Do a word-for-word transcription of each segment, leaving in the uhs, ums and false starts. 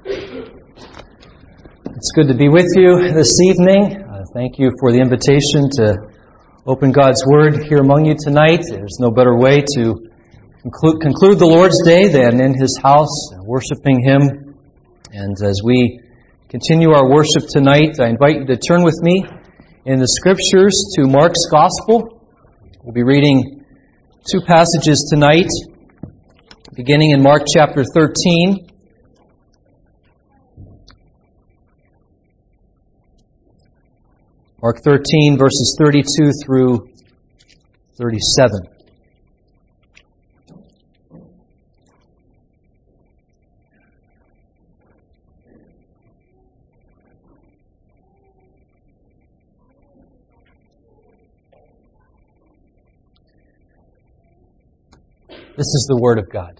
It's good to be with you this evening. Uh, thank you for the invitation to open God's Word here among you tonight. There's no better way to conclude, conclude the Lord's Day than in His house, worshiping Him. And as we continue our worship tonight, I invite you to turn with me in the Scriptures to Mark's Gospel. We'll be reading two passages tonight, beginning in Mark chapter thirteen. Mark thirteen, verses thirty-two through thirty-seven. This is the Word of God.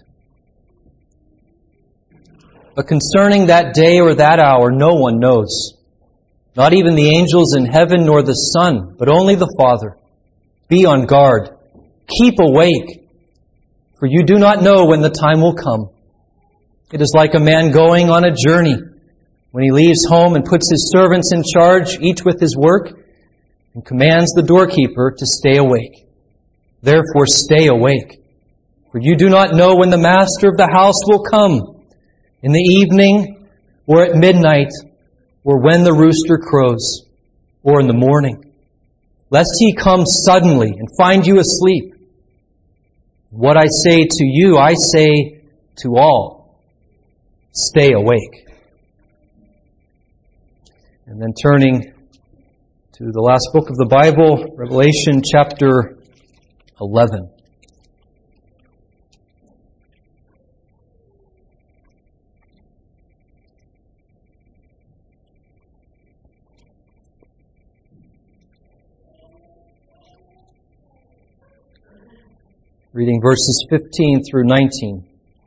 But concerning that day or that hour, no one knows. Not even the angels in heaven nor the Son, but only the Father. Be on guard. Keep awake, for you do not know when the time will come. It is like a man going on a journey, when he leaves home and puts his servants in charge, each with his work, and commands the doorkeeper to stay awake. Therefore stay awake, for you do not know when the master of the house will come, in the evening or at midnight, or when the rooster crows, or in the morning, lest he come suddenly and find you asleep. What I say to you, I say to all, stay awake. And then turning to the last book of the Bible, Revelation chapter eleven. Reading verses fifteen through nineteen.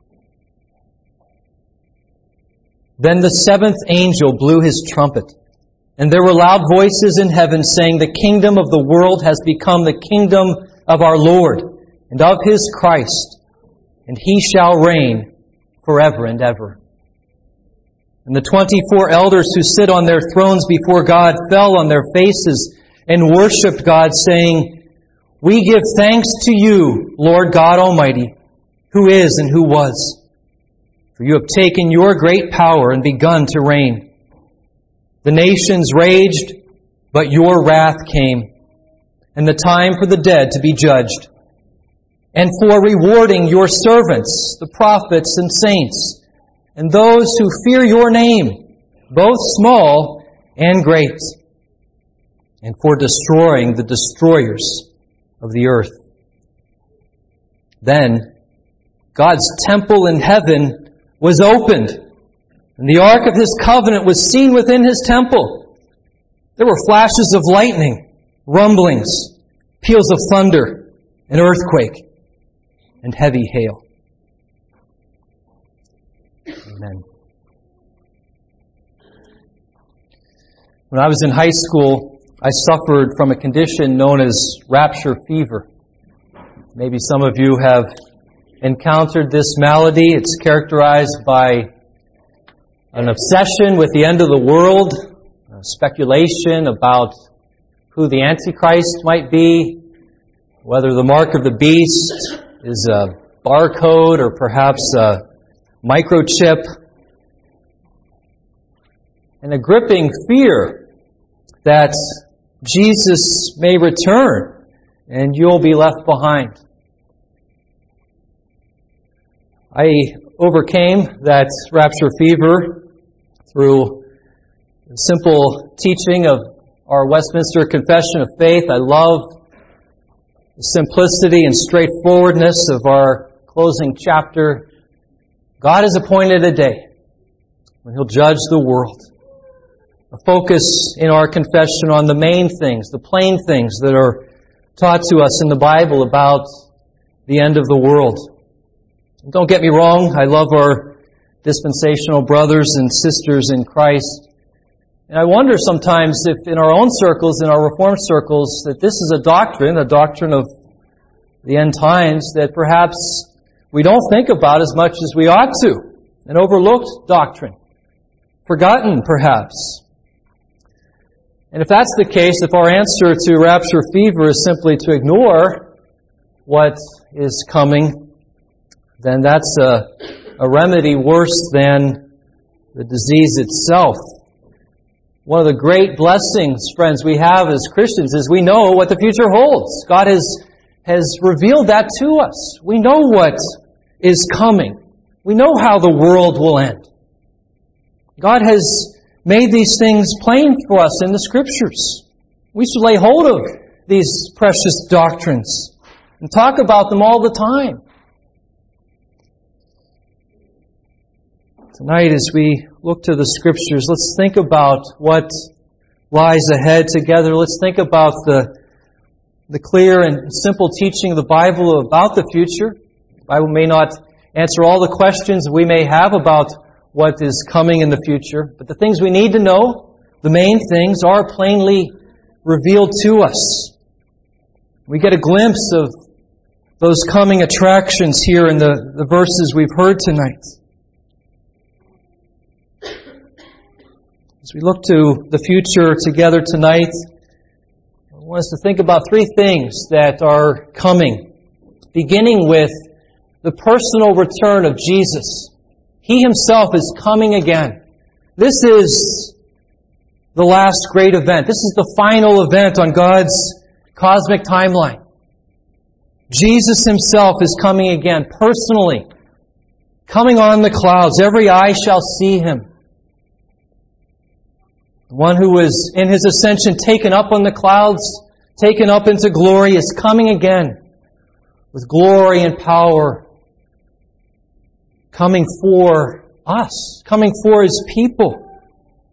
Then the seventh angel blew his trumpet, and there were loud voices in heaven saying, The kingdom of the world has become the kingdom of our Lord and of His Christ, and He shall reign forever and ever. And the twenty-four elders who sit on their thrones before God fell on their faces and worshipped God, saying, We give thanks to you, Lord God Almighty, who is and who was. For you have taken your great power and begun to reign. The nations raged, but your wrath came, and the time for the dead to be judged, and for rewarding your servants, the prophets and saints, and those who fear your name, both small and great, and for destroying the destroyers of the earth. Then God's temple in heaven was opened, and the ark of His covenant was seen within His temple. There were flashes of lightning, rumblings, peals of thunder, an earthquake, and heavy hail. Amen. When I was in high school, I suffered from a condition known as rapture fever. Maybe some of you have encountered this malady. It's characterized by an obsession with the end of the world, speculation about who the Antichrist might be, whether the mark of the beast is a barcode or perhaps a microchip, and a gripping fear that Jesus may return and you'll be left behind. I overcame that rapture fever through the simple teaching of our Westminster Confession of Faith. I love the simplicity and straightforwardness of our closing chapter. God has appointed a day when He'll judge the world. A focus in our confession on the main things, the plain things that are taught to us in the Bible about the end of the world. Don't get me wrong, I love our dispensational brothers and sisters in Christ. And I wonder sometimes if in our own circles, in our Reformed circles, that this is a doctrine, a doctrine of the end times, that perhaps we don't think about as much as we ought to, an overlooked doctrine. forgotten, perhaps. And if that's the case, if our answer to rapture fever is simply to ignore what is coming, then that's a, a remedy worse than the disease itself. One of the great blessings, friends, we have as Christians is we know what the future holds. God has, has revealed that to us. We know what is coming. We know how the world will end. God has made these things plain for us in the Scriptures. We should lay hold of these precious doctrines and talk about them all the time. Tonight, as we look to the Scriptures, let's think about what lies ahead together. Let's think about the, the clear and simple teaching of the Bible about the future. The Bible may not answer all the questions we may have about what is coming in the future, but the things we need to know, the main things, are plainly revealed to us. We get a glimpse of those coming attractions here in the, the verses we've heard tonight. As we look to the future together tonight, I want us to think about three things that are coming, beginning with the personal return of Jesus. He Himself is coming again. This is the last great event. This is the final event on God's cosmic timeline. Jesus Himself is coming again, personally, coming on the clouds. Every eye shall see Him. The one who was in His ascension taken up on the clouds, taken up into glory, is coming again with glory and power, coming for us, coming for His people.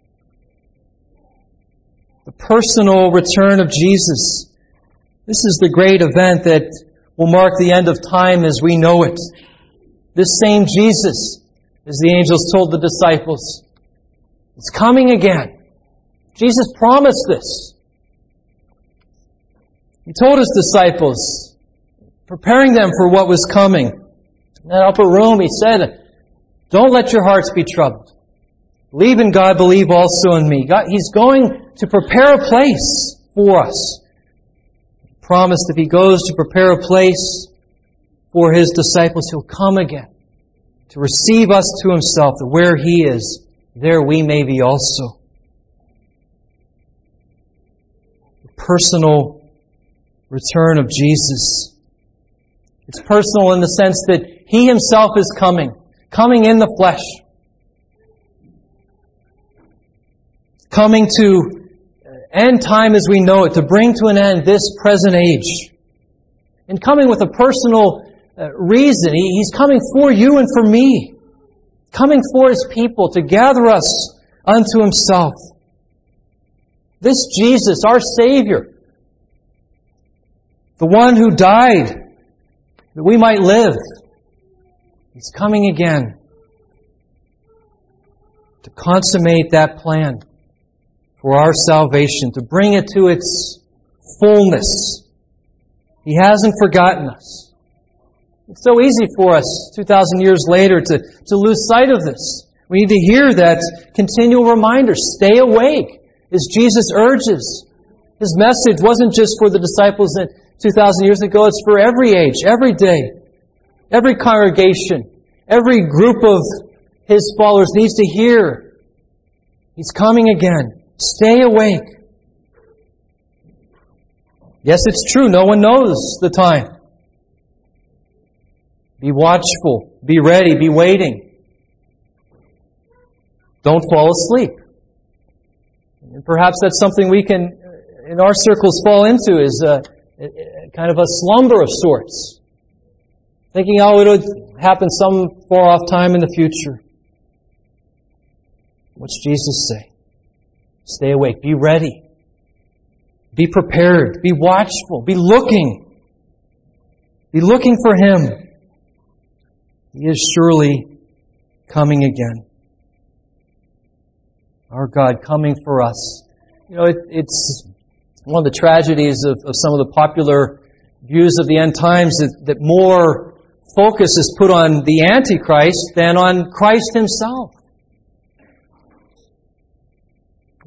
The personal return of Jesus. This is the great event that will mark the end of time as we know it. This same Jesus, as the angels told the disciples, is coming again. Jesus promised this. He told His disciples, preparing them for what was coming. In that upper room, He said, don't let your hearts be troubled. Believe in God, believe also in me. God, He's going to prepare a place for us. He promised if He goes to prepare a place for His disciples, He'll come again to receive us to Himself, that where He is, there we may be also. Personal return of Jesus. It's personal in the sense that He Himself is coming, coming in the flesh, coming to end time as we know it, to bring to an end this present age, and coming with a personal uh, reason. He, he's coming for you and for me, coming for His people to gather us unto Himself. This Jesus, our Savior, the one who died that we might live, He's coming again to consummate that plan for our salvation, to bring it to its fullness. He hasn't forgotten us. It's so easy for us, two thousand years later, to, to lose sight of this. We need to hear that continual reminder, stay awake. As Jesus urges, His message wasn't just for the disciples two thousand years ago, it's for every age, every day, every congregation, every group of His followers needs to hear, He's coming again. Stay awake. Yes, it's true, no one knows the time. Be watchful, be ready, be waiting. Don't fall asleep. And perhaps that's something we can, in our circles, fall into, is a, a, kind of a slumber of sorts. Thinking, oh, it'll happen some far-off time in the future. What's Jesus say? Stay awake. Be ready. Be prepared. Be watchful. Be looking. Be looking for Him. He is surely coming again. Our God coming for us. You know, it, it's one of the tragedies of, of some of the popular views of the end times that, that more focus is put on the Antichrist than on Christ Himself.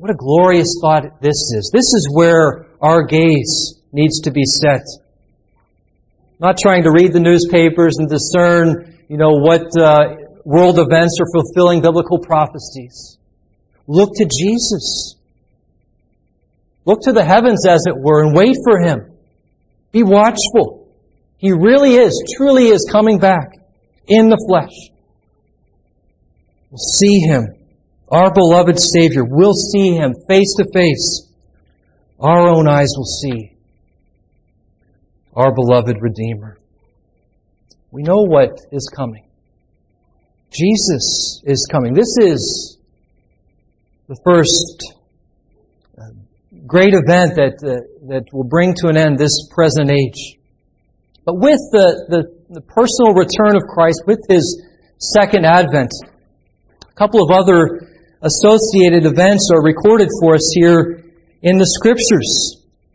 What a glorious thought this is. This is where our gaze needs to be set. Not trying to read the newspapers and discern, you know, what uh, world events are fulfilling biblical prophecies. Look to Jesus. Look to the heavens, as it were, and wait for Him. Be watchful. He really is, truly is coming back in the flesh. We'll see Him. Our beloved Savior. We'll see Him face to face. Our own eyes will see our beloved Redeemer. We know what is coming. Jesus is coming. This is the first great event that uh, that will bring to an end this present age. But with the, the, the personal return of Christ, with His second advent, a couple of other associated events are recorded for us here in the Scriptures.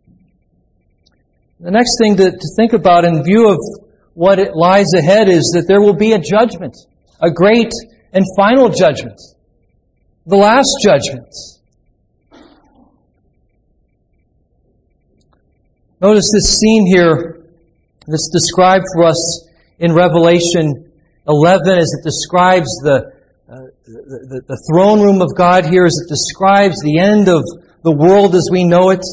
The next thing to, to think about in view of what it lies ahead is that there will be a judgment, a great and final judgment, the last judgment. Notice this scene here that's described for us in Revelation eleven as it describes the, uh, the, the, the throne room of God here, as it describes the end of the world as we know it.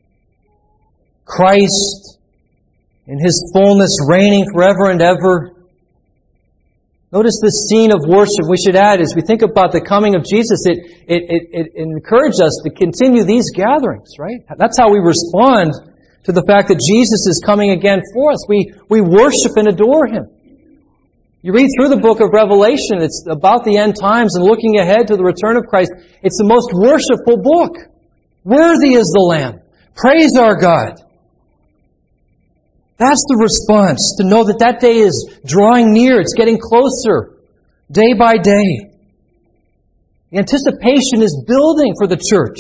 Christ in His fullness reigning forever and ever. Notice this scene of worship. We should add, as we think about the coming of Jesus, it, it, it, it encouraged us to continue these gatherings, right? That's how we respond to the fact that Jesus is coming again for us. We, we worship and adore Him. You read through the book of Revelation, it's about the end times and looking ahead to the return of Christ. It's the most worshipful book. Worthy is the Lamb. Praise our God. That's the response, to know that that day is drawing near. It's getting closer, day by day. The anticipation is building for the church.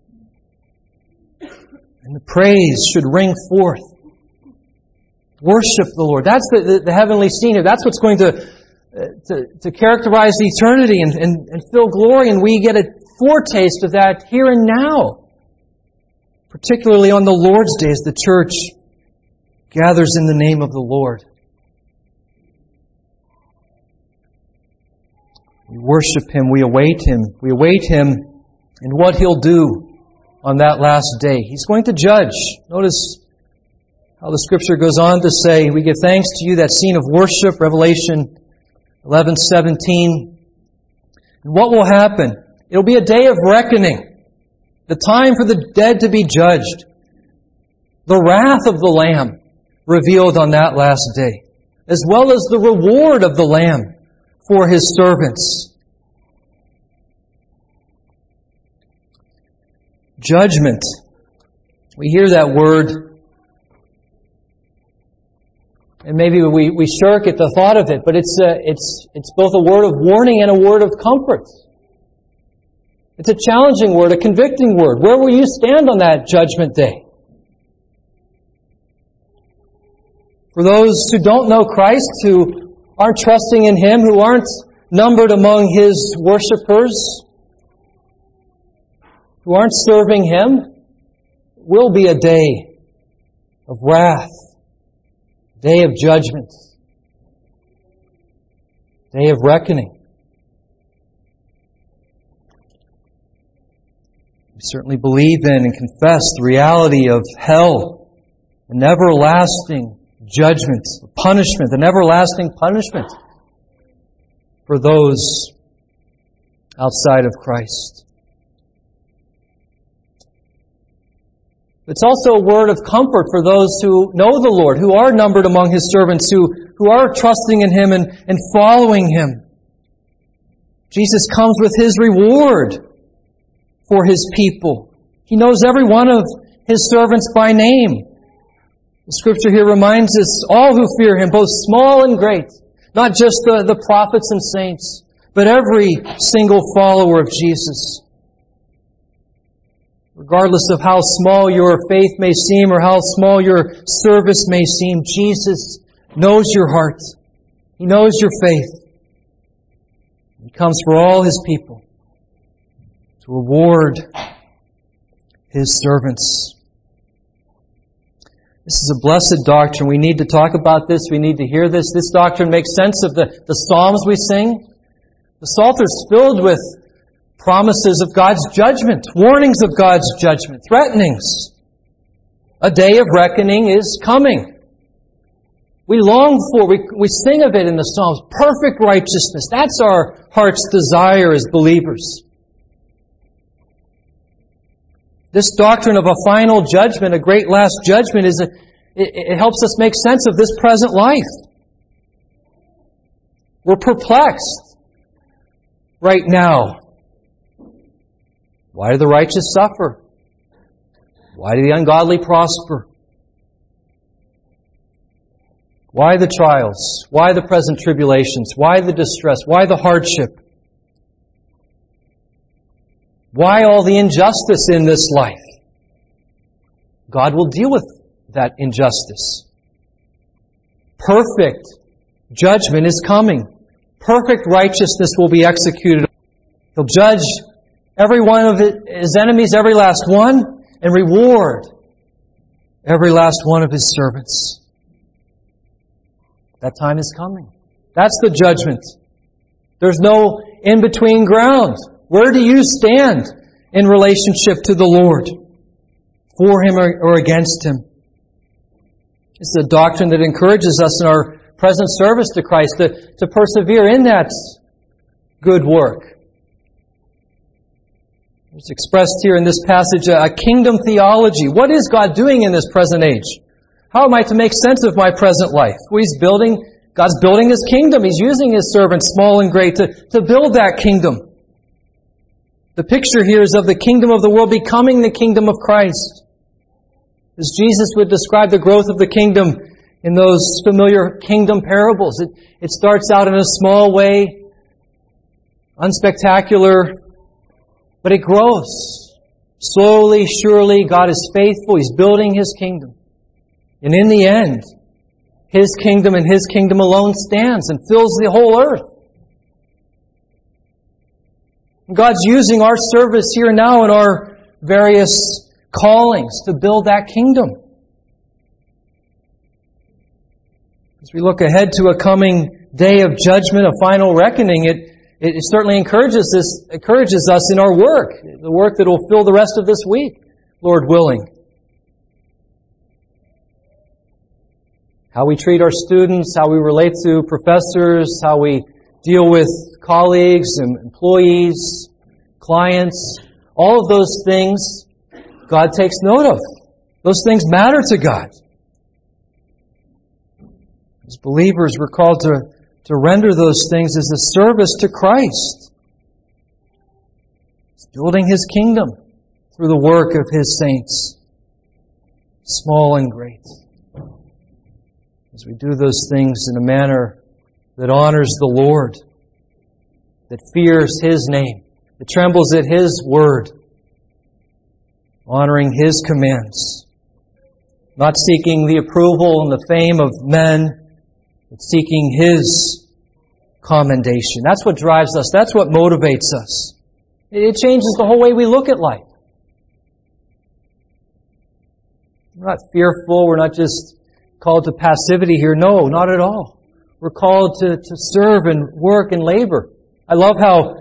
And the praise should ring forth. Worship the Lord. That's the, the, the heavenly scene here. That's what's going to, uh, to, to characterize eternity and, and, and fill glory. And we get a foretaste of that here and now. Particularly on the Lord's Day as the church gathers in the name of the Lord. We worship Him. We await Him. We await Him and what He'll do on that last day. He's going to judge. Notice how the Scripture goes on to say, we give thanks to You, that scene of worship, Revelation eleven seventeen. And what will happen? It'll be a day of reckoning. The time for the dead to be judged. The wrath of the Lamb revealed on that last day, as well as the reward of the Lamb for His servants. Judgment. We hear that word, and maybe we, we shirk at the thought of it, but it's a, it's it's both a word of warning and a word of comfort. It's a challenging word, a convicting word. Where will you stand on that judgment day? For those who don't know Christ, who aren't trusting in Him, who aren't numbered among His worshipers, who aren't serving Him, will be a day of wrath, day of judgment, day of reckoning. We certainly believe in and confess the reality of hell, an everlasting judgment, punishment, an everlasting punishment for those outside of Christ. It's also a word of comfort for those who know the Lord, who are numbered among His servants, who, who are trusting in Him and, and following Him. Jesus comes with His reward for His people. He knows every one of His servants by name. The Scripture here reminds us, all who fear Him, both small and great, not just the, the prophets and saints, but every single follower of Jesus. Regardless of how small your faith may seem or how small your service may seem, Jesus knows your heart. He knows your faith. He comes for all His people. to reward His servants. This is a blessed doctrine. We need to talk about this. We need to hear this. This doctrine makes sense of the, the Psalms we sing. The Psalter is filled with promises of God's judgment, warnings of God's judgment, threatenings. A day of reckoning is coming. We long for, we, we sing of it in the Psalms, perfect righteousness. That's our heart's desire as believers. This doctrine of a final judgment, a great last judgment, is a, it, it helps us make sense of this present life. We're perplexed right now. Why do the righteous suffer? Why do the ungodly prosper? Why the trials? Why the present tribulations? Why the distress? Why the hardship? Why all the injustice in this life? God will deal with that injustice. Perfect judgment is coming. Perfect righteousness will be executed. He'll judge every one of His enemies, every last one, and reward every last one of His servants. That time is coming. That's the judgment. There's no in-between ground. Where do you stand in relationship to the Lord? For Him or against Him? It's a doctrine that encourages us in our present service to Christ to, to persevere in that good work. It's expressed here in this passage a kingdom theology. What is God doing in this present age? How am I to make sense of my present life? Well, He's building, God's building His kingdom. He's using His servants, small and great, to, to build that kingdom. The picture here is of the kingdom of the world becoming the kingdom of Christ. As Jesus would describe the growth of the kingdom in those familiar kingdom parables. It, it starts out in a small way, unspectacular, but it grows. Slowly, surely, God is faithful. He's building His kingdom. And in the end, His kingdom and His kingdom alone stands and fills the whole earth. God's using our service here now in our various callings to build that kingdom. As we look ahead to a coming day of judgment, a final reckoning, it, it certainly encourages us, encourages us in our work, the work that will fill the rest of this week, Lord willing. How we treat our students, how we relate to professors, how we deal with colleagues and employees, clients, all of those things God takes note of. Those things matter to God. As believers, we're called to, to render those things as a service to Christ. He's building His kingdom through the work of His saints, small and great. As we do those things in a manner that honors the Lord, that fears His name, that trembles at His word, honoring His commands, not seeking the approval and the fame of men, but seeking His commendation. That's what drives us. That's what motivates us. It changes the whole way we look at life. We're not fearful. We're not just called to passivity here. No, not at all. We're called to, to serve and work and labor. I love how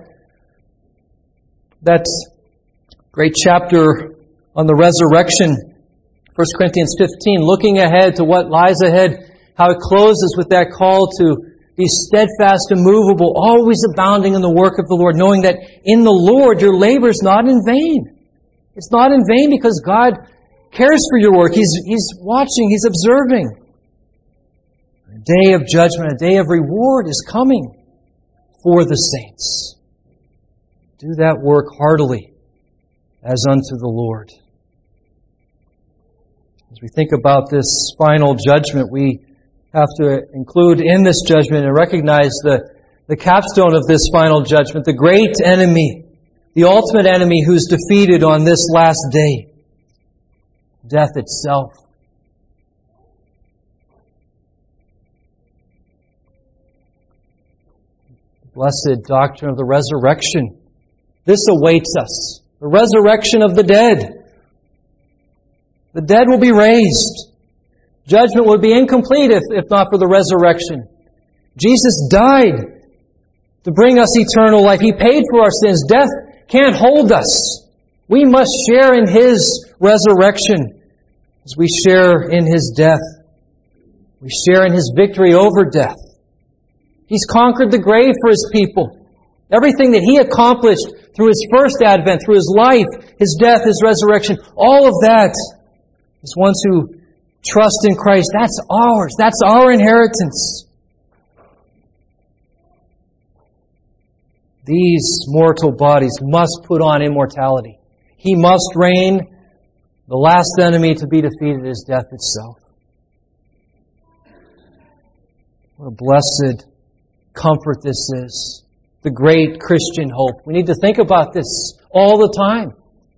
that great chapter on the resurrection, First Corinthians fifteen, looking ahead to what lies ahead, how it closes with that call to be steadfast, immovable, always abounding in the work of the Lord, knowing that in the Lord your labor is not in vain. It's not in vain because God cares for your work. He's, He's watching. He's observing. A day of judgment, a day of reward is coming for the saints. Do that work heartily as unto the Lord. As we think about this final judgment, we have to include in this judgment and recognize the, the capstone of this final judgment, the great enemy, the ultimate enemy who's defeated on this last day. Death itself. Blessed doctrine of the resurrection. This awaits us. The resurrection of the dead. The dead will be raised. Judgment would be incomplete if, if not for the resurrection. Jesus died to bring us eternal life. He paid for our sins. Death can't hold us. We must share in His resurrection as we share in His death. We share in His victory over death. He's conquered the grave for His people. Everything that He accomplished through His first advent, through His life, His death, His resurrection, all of that, as ones who trust in Christ, that's ours. That's our inheritance. These mortal bodies must put on immortality. He must reign. The last enemy to be defeated is death itself. What a blessed comfort this is. The great Christian hope. We need to think about this all the time.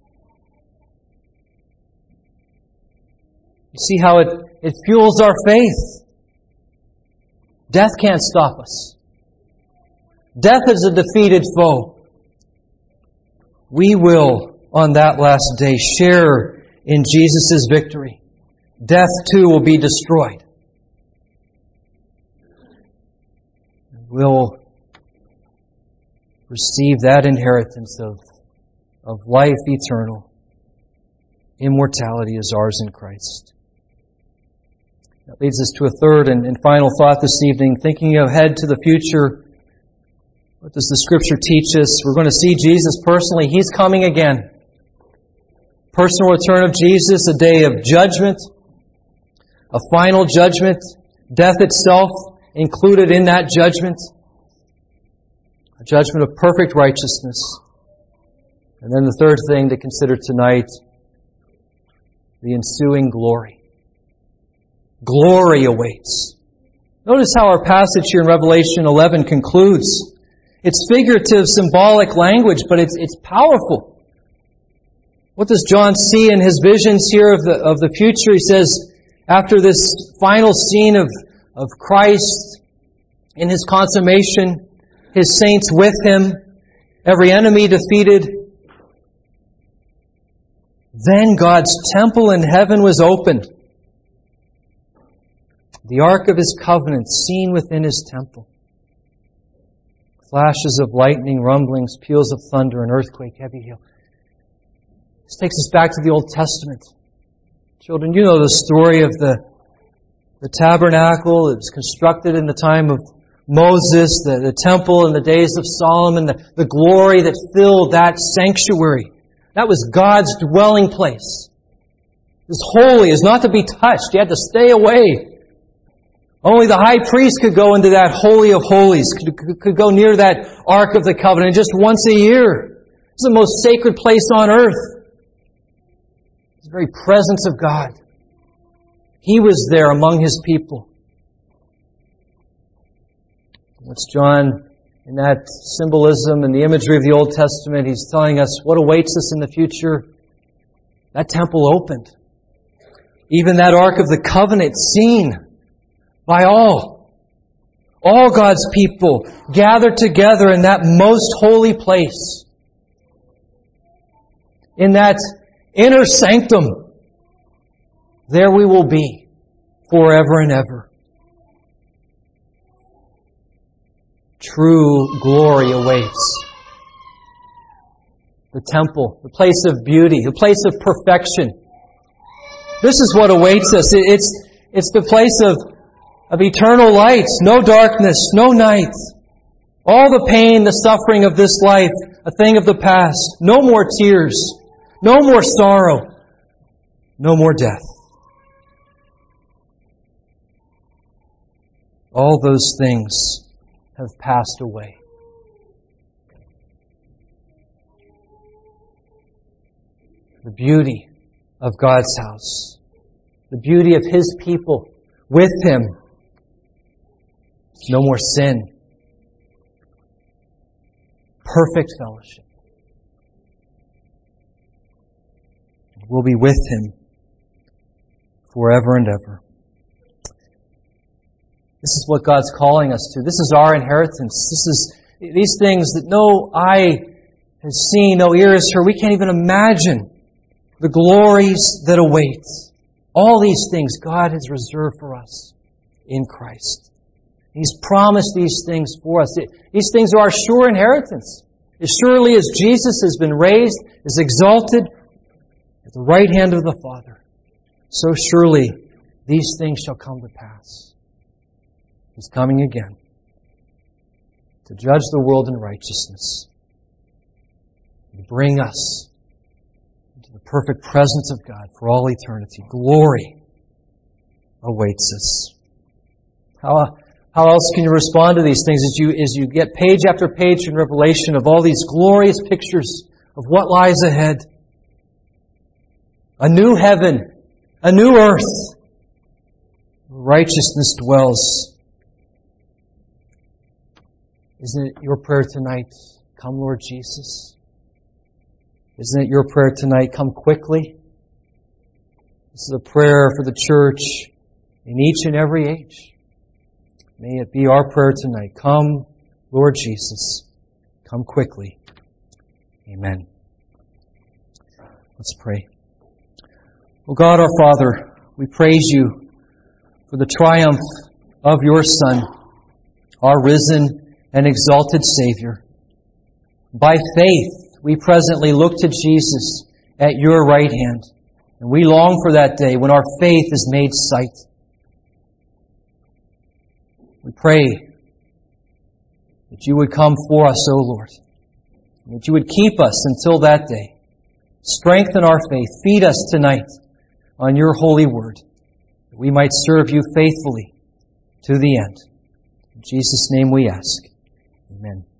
You see how it, it fuels our faith. Death can't stop us. Death is a defeated foe. We will, on that last day, share in Jesus' victory. Death, too, will be destroyed. We'll receive that inheritance of, of life eternal. Immortality is ours in Christ. That leads us to a third and, and final thought this evening. Thinking ahead to the future, what does the Scripture teach us? We're going to see Jesus personally. He's coming again. Personal return of Jesus, a day of judgment, a final judgment, death itself included in that judgment, a judgment of perfect righteousness. And then the third thing to consider tonight, the ensuing glory. Glory awaits. Notice how our passage here in Revelation eleven concludes. It's figurative, symbolic language, but it's, it's powerful. What does John see in his visions here of the, of the future? He says, after this final scene of, of Christ in His consummation, His saints with Him, every enemy defeated, then God's temple in heaven was opened. The ark of His covenant seen within His temple. Flashes of lightning, rumblings, peals of thunder, an earthquake, heavy hail. This takes us back to the Old Testament. Children, you know the story of the, the tabernacle. It was constructed in the time of Moses, the, the temple in the days of Solomon, the, the glory that filled that sanctuary. That was God's dwelling place. It was holy. It was not to be touched. You had to stay away. Only the high priest could go into that holy of holies, could, could go near that Ark of the Covenant just once a year. It's the most sacred place on earth. It's the very presence of God. He was there among His people. What's John, in that symbolism and the imagery of the Old Testament, he's telling us what awaits us in the future. That temple opened. Even that Ark of the Covenant seen by all. All God's people gathered together in that most holy place. In that inner sanctum. There we will be forever and ever. True glory awaits. The temple, the place of beauty, the place of perfection. This is what awaits us. It's, it's the place of Of eternal light, no darkness, no night. All the pain, the suffering of this life, a thing of the past. No more tears, no more sorrow, no more death. All those things have passed away. The beauty of God's house, the beauty of His people with Him. No more sin. Perfect fellowship. We'll be with Him forever and ever. This is what God's calling us to. This is our inheritance. This is these things that no eye has seen, no ear has heard. We can't even imagine the glories that await. All these things God has reserved for us in Christ. He's promised these things for us. These things are our sure inheritance. As surely as Jesus has been raised, is exalted at the right hand of the Father, so surely these things shall come to pass. He's coming again to judge the world in righteousness, to bring us into the perfect presence of God for all eternity. Glory awaits us. How, how else can you respond to these things as you, as you get page after page in Revelation of all these glorious pictures of what lies ahead? A new heaven, a new earth, where righteousness dwells. Isn't it your prayer tonight, come Lord Jesus? Isn't it your prayer tonight, come quickly? This is a prayer for the church in each and every age. May it be our prayer tonight. Come, Lord Jesus. Come quickly. Amen. Let's pray. Oh God, our Father, we praise You for the triumph of Your Son, our risen and exalted Savior. By faith, we presently look to Jesus at Your right hand, and we long for that day when our faith is made sight. We pray that You would come for us, O Lord, and that You would keep us until that day. Strengthen our faith. Feed us tonight on Your holy word, that we might serve You faithfully to the end. In Jesus' name we ask. Amen.